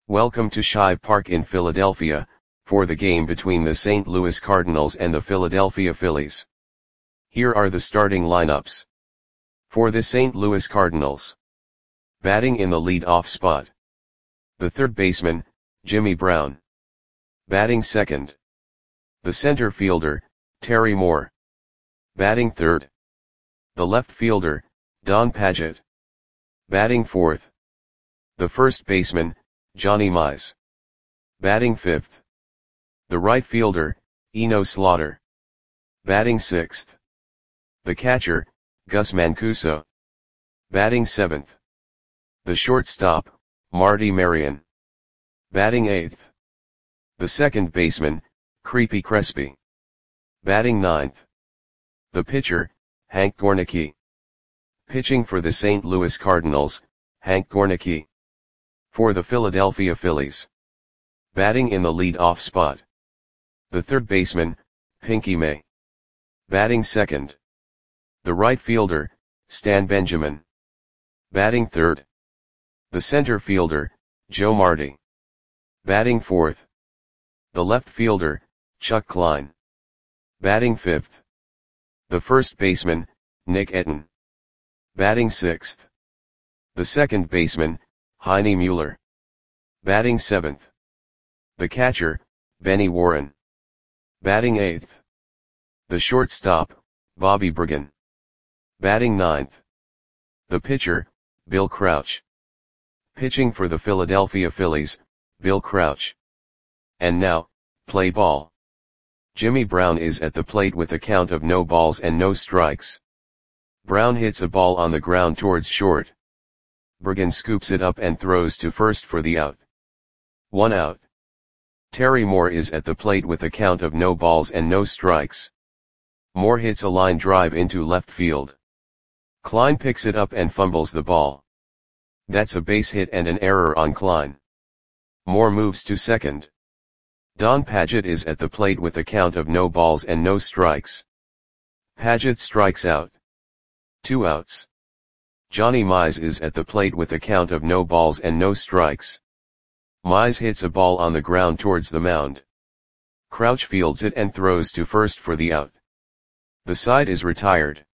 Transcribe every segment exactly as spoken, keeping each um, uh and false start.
Welcome to Shibe Park in Philadelphia, for the game between the Saint Louis Cardinals and the Philadelphia Phillies. Here are the starting lineups. For the Saint Louis Cardinals. Batting in the lead-off spot. The third baseman, Jimmy Brown. Batting second. The center fielder, Terry Moore. Batting third. The left fielder, Don Padgett. Batting fourth. The first baseman, Johnny Mize. Batting fifth. The right fielder, Eno Slaughter. Batting sixth. The catcher, Gus Mancuso. Batting seventh. The shortstop, Marty Marion. Batting eighth. The second baseman, Creepy Crespi. Batting ninth. The pitcher, Hank Gornicki. Pitching for the Saint Louis Cardinals, Hank Gornicki. For the Philadelphia Phillies. Batting in the lead-off spot. The third baseman, Pinky May. Batting second. The right fielder, Stan Benjamin. Batting third. The center fielder, Joe Marty. Batting fourth. The left fielder, Chuck Klein. Batting fifth. The first baseman, Nick Etten. Batting sixth. The second baseman, Heine Mueller. Batting seventh. The catcher, Benny Warren. Batting eighth. The shortstop, Bobby Bergen. Batting ninth. The pitcher, Bill Crouch. Pitching for the Philadelphia Phillies, Bill Crouch. And now, play ball. Jimmy Brown is at the plate with a count of no balls and no strikes. Brown hits a ball on the ground towards short. Bergen scoops it up and throws to first for the out. One out. Terry Moore is at the plate with a count of no balls and no strikes. Moore hits a line drive into left field. Klein picks it up and fumbles the ball. That's a base hit and an error on Klein. Moore moves to second. Don Padgett is at the plate with a count of no balls and no strikes. Padgett strikes out. Two outs. Johnny Mize is at the plate with a count of no balls and no strikes. Mize hits a ball on the ground towards the mound. Crouch fields it and throws to first for the out. The side is retired.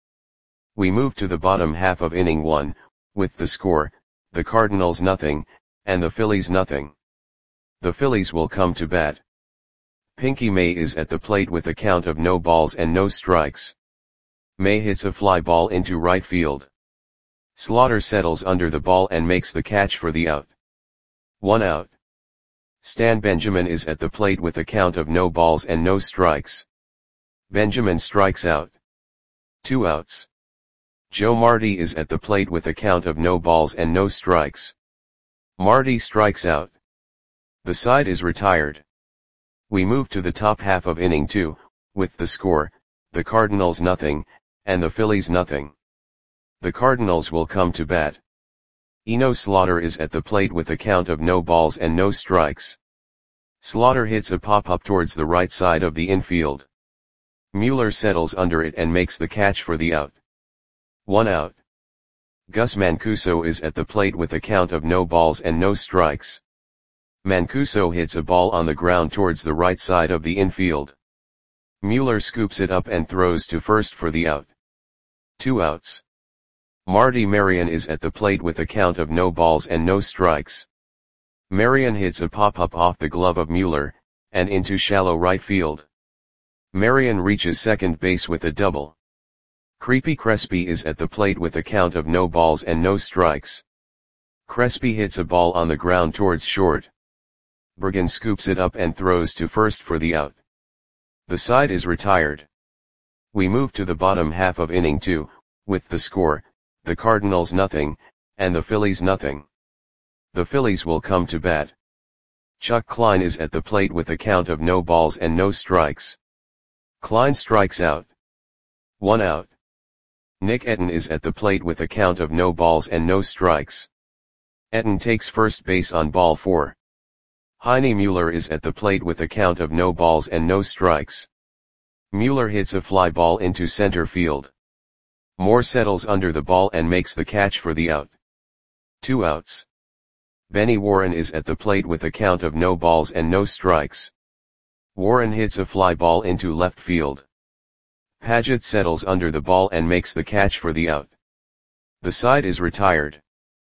We move to the bottom half of inning one, with the score, the Cardinals nothing, and the Phillies nothing. The Phillies will come to bat. Pinky May is at the plate with a count of no balls and no strikes. May hits a fly ball into right field. Slaughter settles under the ball and makes the catch for the out. One out. Stan Benjamin is at the plate with a count of no balls and no strikes. Benjamin strikes out. Two outs. Joe Marty is at the plate with a count of no balls and no strikes. Marty strikes out. The side is retired. We move to the top half of inning two, with the score, the Cardinals nothing, and the Phillies nothing. The Cardinals will come to bat. Eno Slaughter is at the plate with a count of no balls and no strikes. Slaughter hits a pop-up towards the right side of the infield. Mueller settles under it and makes the catch for the out. One out. Gus Mancuso is at the plate with a count of no balls and no strikes. Mancuso hits a ball on the ground towards the right side of the infield. Mueller scoops it up and throws to first for the out. Two outs. Marty Marion is at the plate with a count of no balls and no strikes. Marion hits a pop-up off the glove of Mueller, and into shallow right field. Marion reaches second base with a double. Creepy Crespi is at the plate with a count of no balls and no strikes. Crespi hits a ball on the ground towards short. Bergen scoops it up and throws to first for the out. The side is retired. We move to the bottom half of inning two, with the score, the Cardinals nothing, and the Phillies nothing. The Phillies will come to bat. Chuck Klein is at the plate with a count of no balls and no strikes. Klein strikes out. One out. Nick Etten is at the plate with a count of no balls and no strikes. Etten takes first base on ball four. Heine Mueller is at the plate with a count of no balls and no strikes. Mueller hits a fly ball into center field. Moore settles under the ball and makes the catch for the out. Two outs. Benny Warren is at the plate with a count of no balls and no strikes. Warren hits a fly ball into left field. Paget settles under the ball and makes the catch for the out. The side is retired.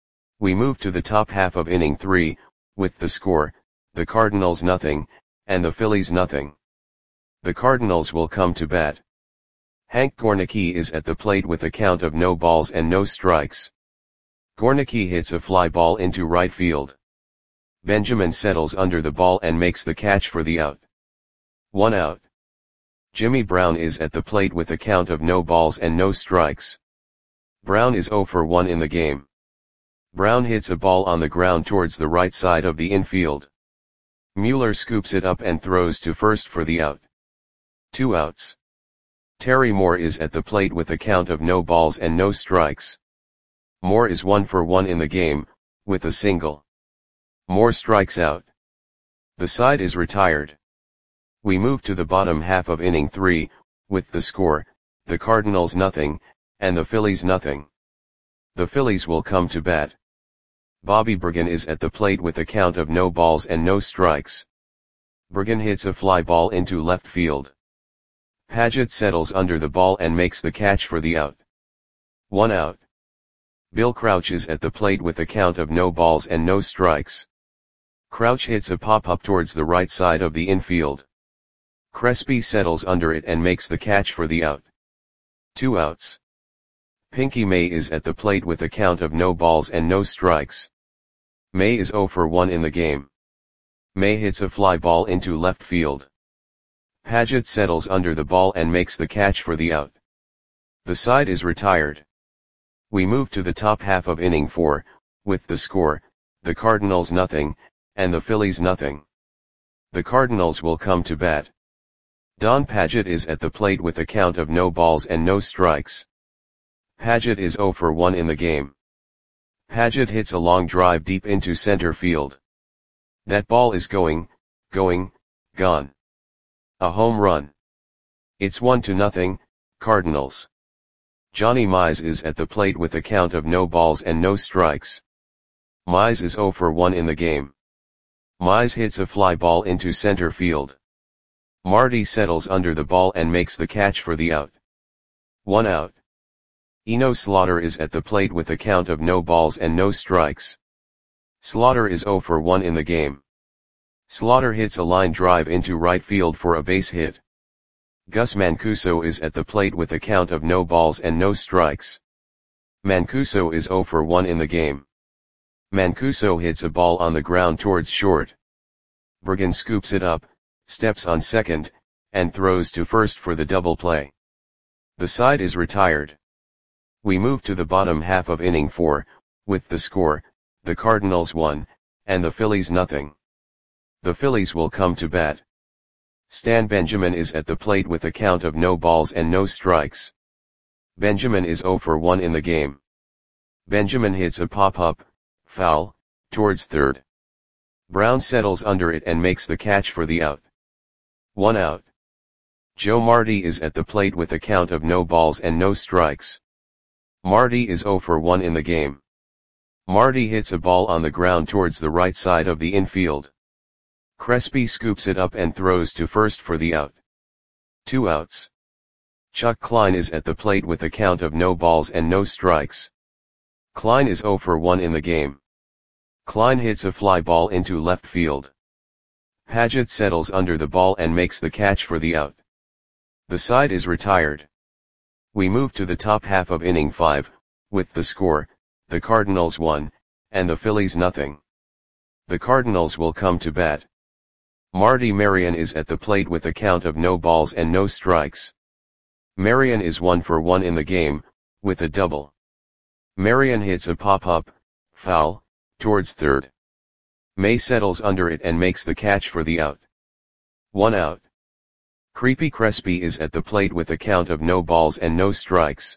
We move to the top half of inning three, with the score, the Cardinals nothing, and the Phillies nothing. The Cardinals will come to bat. Hank Gornicki is at the plate with a count of no balls and no strikes. Gornicki hits a fly ball into right field. Benjamin settles under the ball and makes the catch for the out. One out. Jimmy Brown is at the plate with a count of no balls and no strikes. Brown is zero for one in the game. Brown hits a ball on the ground towards the right side of the infield. Mueller scoops it up and throws to first for the out. Two outs. Terry Moore is at the plate with a count of no balls and no strikes. Moore is one for one in the game, with a single. Moore strikes out. The side is retired. We move to the bottom half of inning three, with the score, the Cardinals nothing, and the Phillies nothing. The Phillies will come to bat. Bobby Bergen is at the plate with a count of no balls and no strikes. Bergen hits a fly ball into left field. Paget settles under the ball and makes the catch for the out. One out. Bill Crouch is at the plate with a count of no balls and no strikes. Crouch hits a pop-up towards the right side of the infield. Crespi settles under it and makes the catch for the out. Two outs. Pinky May is at the plate with a count of no balls and no strikes. May is zero for one in the game. May hits a fly ball into left field. Paget settles under the ball and makes the catch for the out. The side is retired. We move to the top half of inning four, with the score, the Cardinals nothing, and the Phillies nothing. The Cardinals will come to bat. Don Paget is at the plate with a count of no balls and no strikes. Paget is zero for one in the game. Paget hits a long drive deep into center field. That ball is going, going, gone. A home run. It's one to nothing, Cardinals. Johnny Mize is at the plate with a count of no balls and no strikes. Mize is zero for one in the game. Mize hits a fly ball into center field. Marty settles under the ball and makes the catch for the out. One out. Eno Slaughter is at the plate with a count of no balls and no strikes. Slaughter is zero for one in the game. Slaughter hits a line drive into right field for a base hit. Gus Mancuso is at the plate with a count of no balls and no strikes. Mancuso is zero for one in the game. Mancuso hits a ball on the ground towards short. Bergen scoops it up, steps on second, and throws to first for the double play. The side is retired. We move to the bottom half of inning four, with the score, the Cardinals one, and the Phillies nothing. The Phillies will come to bat. Stan Benjamin is at the plate with a count of no balls and no strikes. Benjamin is zero for one in the game. Benjamin hits a pop-up, foul, towards third. Brown settles under it and makes the catch for the out. One out. Joe Marty is at the plate with a count of no balls and no strikes. Marty is zero for one in the game. Marty hits a ball on the ground towards the right side of the infield. Crespi scoops it up and throws to first for the out. Two outs. Chuck Klein is at the plate with a count of no balls and no strikes. Klein is zero for one in the game. Klein hits a fly ball into left field. Paget settles under the ball and makes the catch for the out. The side is retired. We move to the top half of inning five, with the score, the Cardinals one, and the Phillies nothing. The Cardinals will come to bat. Marty Marion is at the plate with a count of no balls and no strikes. Marion is one for one in the game, with a double. Marion hits a pop-up, foul, towards third. May settles under it and makes the catch for the out. One out. Creepy Crespi is at the plate with a count of no balls and no strikes.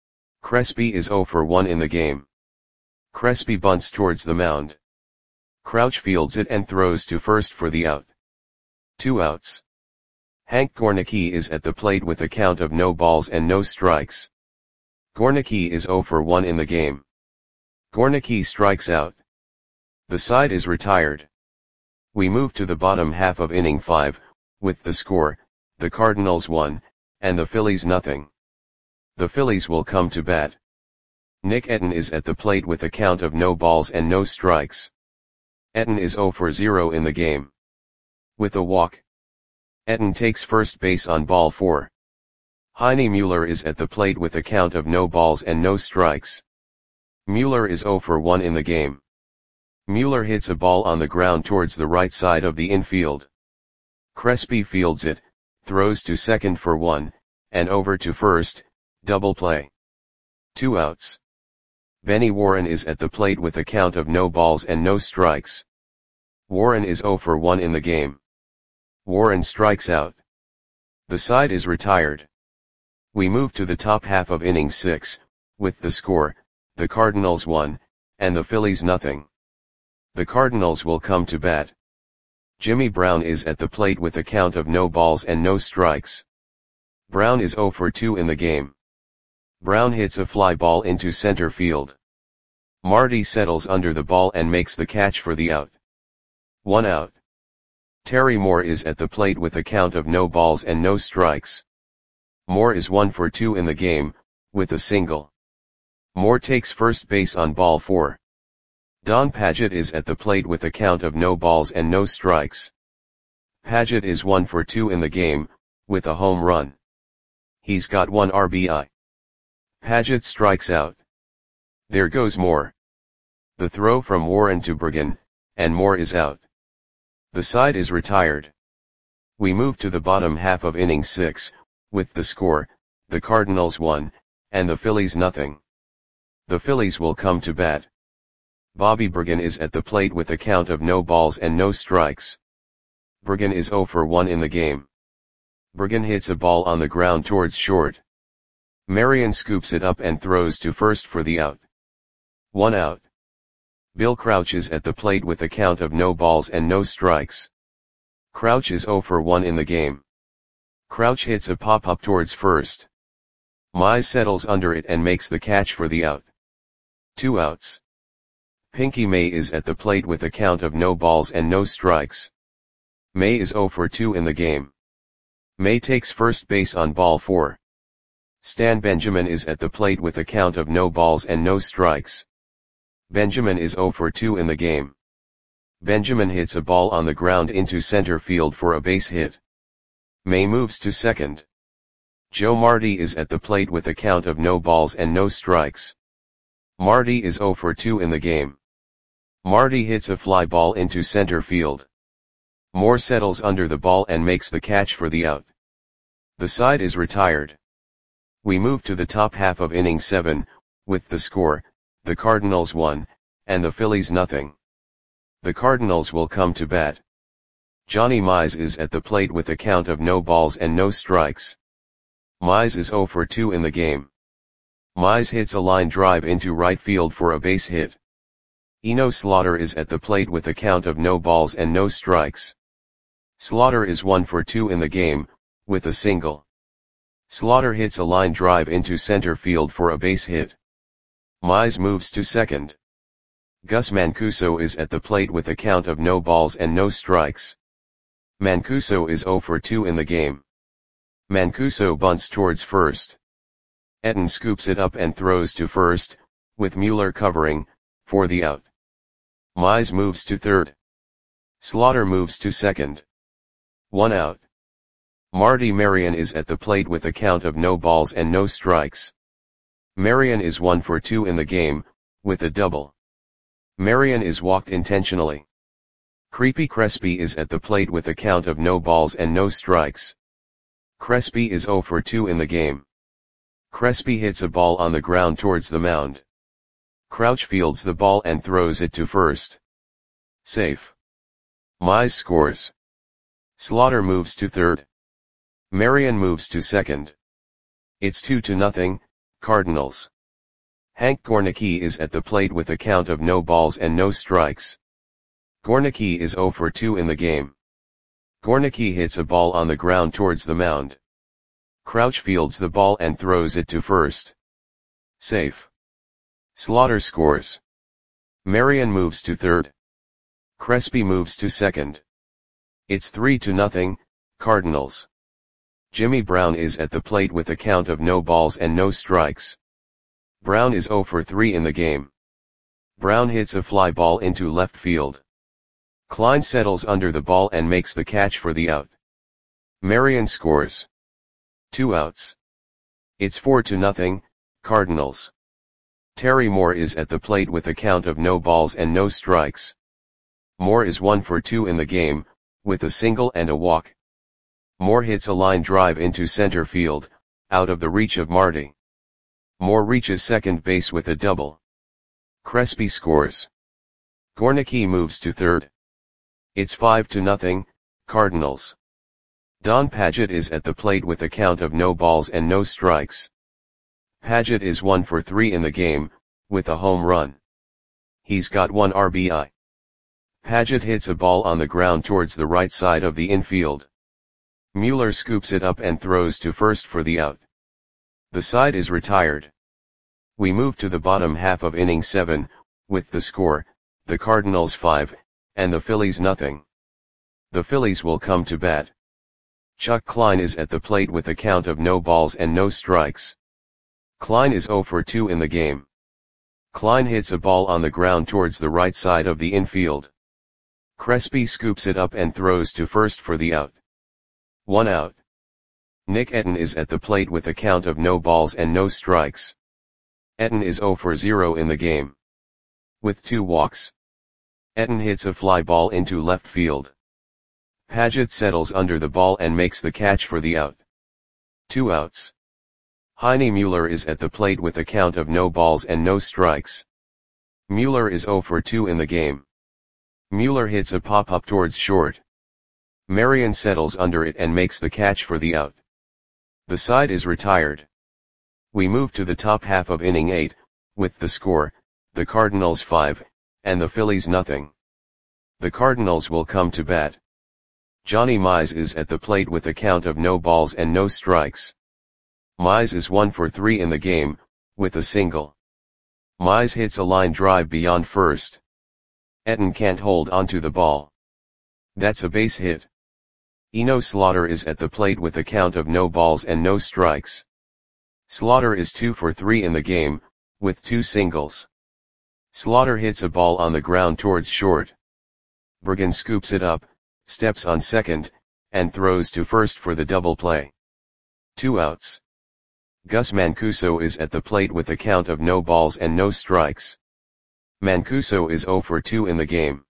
Crespi is zero for one in the game. Crespi bunts towards the mound. Crouch fields it and throws to first for the out. Two outs. Hank Gornicki is at the plate with a count of no balls and no strikes. Gornicki is zero for one in the game. Gornicki strikes out. The side is retired. We move to the bottom half of inning five, with the score, the Cardinals one, and the Phillies nothing. The Phillies will come to bat. Nick Etten is at the plate with a count of no balls and no strikes. Etten is zero for zero in the game. With a walk, Etten takes first base on ball four. Heine Mueller is at the plate with a count of no balls and no strikes. Mueller is zero for one in the game. Mueller hits a ball on the ground towards the right side of the infield. Crespi fields it, throws to second for one, and over to first, double play. Two outs. Benny Warren is at the plate with a count of no balls and no strikes. Warren is zero for one in the game. Warren strikes out. The side is retired. We move to the top half of inning six, with the score, the Cardinals one, and the Phillies nothing. The Cardinals will come to bat. Jimmy Brown is at the plate with a count of no balls and no strikes. Brown is zero for two in the game. Brown hits a fly ball into center field. Marty settles under the ball and makes the catch for the out. One out. Terry Moore is at the plate with a count of no balls and no strikes. Moore is one for two in the game, with a single. Moore takes first base on ball four. Don Padgett is at the plate with a count of no balls and no strikes. Padgett is one for two in the game, with a home run. He's got one R B I. Padgett strikes out. There goes Moore. The throw from Warren to Bergen, and Moore is out. The side is retired. We move to the bottom half of inning six, with the score, the Cardinals one, and the Phillies nothing. The Phillies will come to bat. Bobby Bergen is at the plate with a count of no balls and no strikes. Bergen is zero for one in the game. Bergen hits a ball on the ground towards short. Marion scoops it up and throws to first for the out. One out. Bill Crouch is at the plate with a count of no balls and no strikes. Crouch is zero for one in the game. Crouch hits a pop-up towards first. Mize settles under it and makes the catch for the out. Two outs. Pinky May is at the plate with a count of no balls and no strikes. May is zero for two in the game. May takes first base on ball four. Stan Benjamin is at the plate with a count of no balls and no strikes. Benjamin is zero for two in the game. Benjamin hits a ball on the ground into center field for a base hit. May moves to second. Joe Marty is at the plate with a count of no balls and no strikes. Marty is zero for two in the game. Marty hits a fly ball into center field. Moore settles under the ball and makes the catch for the out. The side is retired. We move to the top half of inning seven, with the score, the Cardinals one, and the Phillies nothing. The Cardinals will come to bat. Johnny Mize is at the plate with a count of no balls and no strikes. Mize is zero for two in the game. Mize hits a line drive into right field for a base hit. Eno Slaughter is at the plate with a count of no balls and no strikes. Slaughter is one for two in the game, with a single. Slaughter hits a line drive into center field for a base hit. Mize moves to second. Gus Mancuso is at the plate with a count of no balls and no strikes. Mancuso is zero for two in the game. Mancuso bunts towards first. Etten scoops it up and throws to first, with Mueller covering, for the out. Mize moves to third. Slaughter moves to second. One out. Marty Marion is at the plate with a count of no balls and no strikes. Marion is one for two in the game, with a double. Marion is walked intentionally. Creepy Crespi is at the plate with a count of no balls and no strikes. Crespi is zero for two in the game. Crespi hits a ball on the ground towards the mound. Crouch fields the ball and throws it to first. Safe. Mize scores. Slaughter moves to third. Marion moves to second. It's two to nothing, Cardinals. Hank Gornicki is at the plate with a count of no balls and no strikes. Gornicki is zero for two in the game. Gornicki hits a ball on the ground towards the mound. Crouch fields the ball and throws it to first. Safe. Slaughter scores. Marion moves to third. Crespi moves to second. It's three to nothing, Cardinals. Jimmy Brown is at the plate with a count of no balls and no strikes. Brown is zero for three in the game. Brown hits a fly ball into left field. Klein settles under the ball and makes the catch for the out. Marion scores. Two outs. It's four to nothing, Cardinals. Terry Moore is at the plate with a count of no balls and no strikes. Moore is one for two in the game, with a single and a walk. Moore hits a line drive into center field, out of the reach of Marty. Moore reaches second base with a double. Crespi scores. Gornicki moves to third. It's five to nothing, Cardinals. Don Padgett is at the plate with a count of no balls and no strikes. Padgett is one for three in the game, with a home run. He's got one R B I. Padgett hits a ball on the ground towards the right side of the infield. Mueller scoops it up and throws to first for the out. The side is retired. We move to the bottom half of inning seven, with the score, the Cardinals five, and the Phillies nothing. The Phillies will come to bat. Chuck Klein is at the plate with a count of no balls and no strikes. Klein is zero for two in the game. Klein hits a ball on the ground towards the right side of the infield. Crespi scoops it up and throws to first for the out. One out. Nick Etten is at the plate with a count of no balls and no strikes. Etten is zero for zero in the game. With two walks. Etten hits a fly ball into left field. Padgett settles under the ball and makes the catch for the out. Two outs. Heine Mueller is at the plate with a count of no balls and no strikes. Mueller is zero for two in the game. Mueller hits a pop-up towards short. Marion settles under it and makes the catch for the out. The side is retired. We move to the top half of inning eight, with the score, the Cardinals five, and the Phillies nothing. The Cardinals will come to bat. Johnny Mize is at the plate with a count of no balls and no strikes. Mize is one for three in the game, with a single. Mize hits a line drive beyond first. Etten can't hold onto the ball. That's a base hit. Eno Slaughter is at the plate with a count of no balls and no strikes. Slaughter is two for three in the game, with two singles. Slaughter hits a ball on the ground towards short. Bergen scoops it up, steps on second, and throws to first for the double play. Two outs. Gus Mancuso is at the plate with a count of no balls and no strikes. Mancuso is zero for two in the game.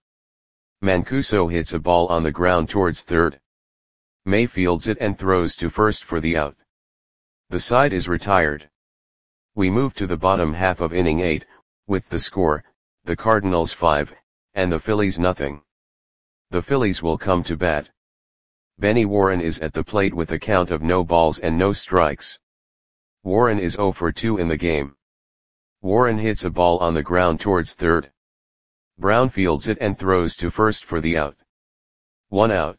Mancuso hits a ball on the ground towards third. May fields it and throws to first for the out. The side is retired. We move to the bottom half of inning eight, with the score, the Cardinals five, and the Phillies nothing. The Phillies will come to bat. Benny Warren is at the plate with a count of no balls and no strikes. Warren is zero for two in the game. Warren hits a ball on the ground towards third. Brown fields it and throws to first for the out. One out.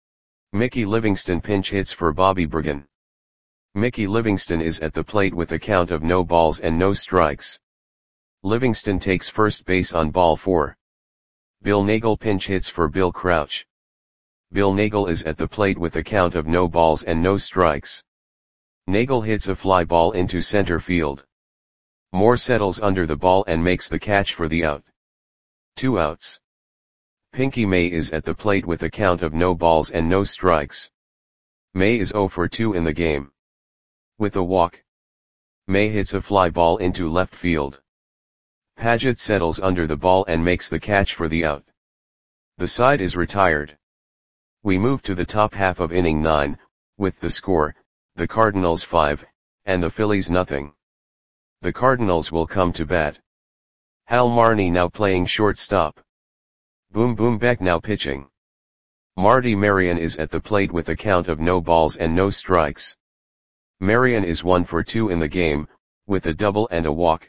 Mickey Livingston pinch hits for Bobby Bergen. Mickey Livingston is at the plate with a count of no balls and no strikes. Livingston takes first base on ball four. Bill Nagel pinch hits for Bill Crouch. Bill Nagel is at the plate with a count of no balls and no strikes. Nagel hits a fly ball into center field. Moore settles under the ball and makes the catch for the out. Two outs. Pinky May is at the plate with a count of no balls and no strikes. May is zero for two in the game. With a walk. May hits a fly ball into left field. Padgett settles under the ball and makes the catch for the out. The side is retired. We move to the top half of inning nine, with the score, the Cardinals five, and the Phillies nothing. The Cardinals will come to bat. Hal Marney now playing shortstop. Boom Boom Beck now pitching. Marty Marion is at the plate with a count of no balls and no strikes. Marion is one for two in the game, with a double and a walk.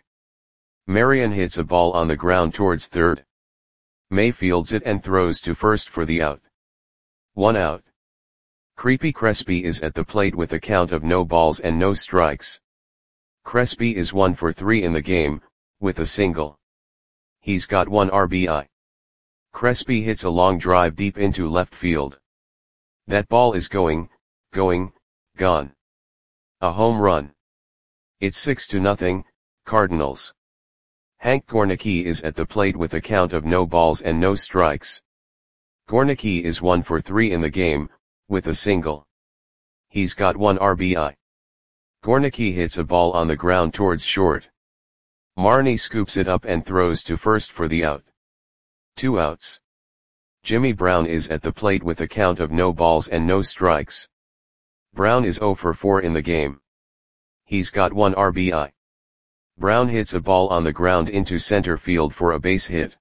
Marion hits a ball on the ground towards third. May fields it and throws to first for the out. One out. Creepy Crespi is at the plate with a count of no balls and no strikes. Crespi is one for three in the game, with a single. He's got one R B I. Crespi hits a long drive deep into left field. That ball is going, going, gone. A home run. It's six to nothing, Cardinals. Hank Gornicki is at the plate with a count of no balls and no strikes. Gornicki is one for three in the game, with a single. He's got one R B I. Gornicki hits a ball on the ground towards short. Marnie scoops it up and throws to first for the out. Two outs. Jimmy Brown is at the plate with a count of no balls and no strikes. Brown is zero for four in the game. He's got one R B I. Brown hits a ball on the ground into center field for a base hit.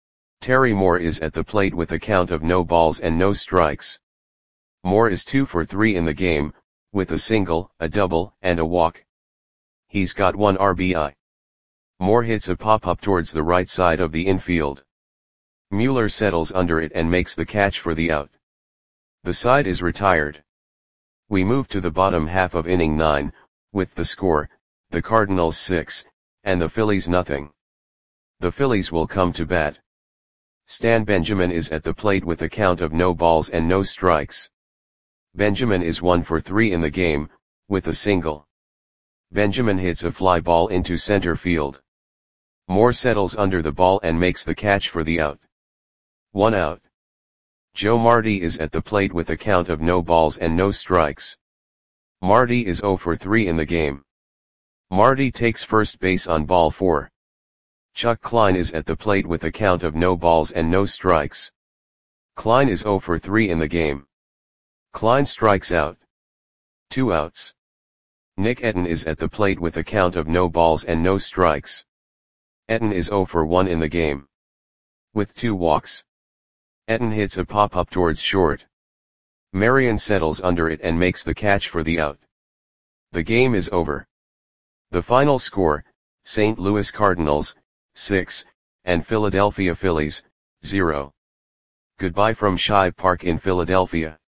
Terry Moore is at the plate with a count of no balls and no strikes. Moore is two for three in the game, with a single, a double, and a walk. He's got one R B I. Moore hits a pop-up towards the right side of the infield. Mueller settles under it and makes the catch for the out. The side is retired. We move to the bottom half of inning nine, with the score, the Cardinals six, and the Phillies nothing. The Phillies will come to bat. Stan Benjamin is at the plate with a count of no balls and no strikes. Benjamin is one for three in the game, with a single. Benjamin hits a fly ball into center field. Moore settles under the ball and makes the catch for the out. One out. Joe Marty is at the plate with a count of no balls and no strikes. Marty is zero for three in the game. Marty takes first base on ball four. Chuck Klein is at the plate with a count of no balls and no strikes. Klein is zero for three in the game. Klein strikes out. Two outs. Nick Etten is at the plate with a count of no balls and no strikes. Etten is zero for one in the game. With two walks. Etten hits a pop-up towards short. Marion settles under it and makes the catch for the out. The game is over. The final score, Saint Louis Cardinals, six, and Philadelphia Phillies, zero. Goodbye from Shive Park in Philadelphia.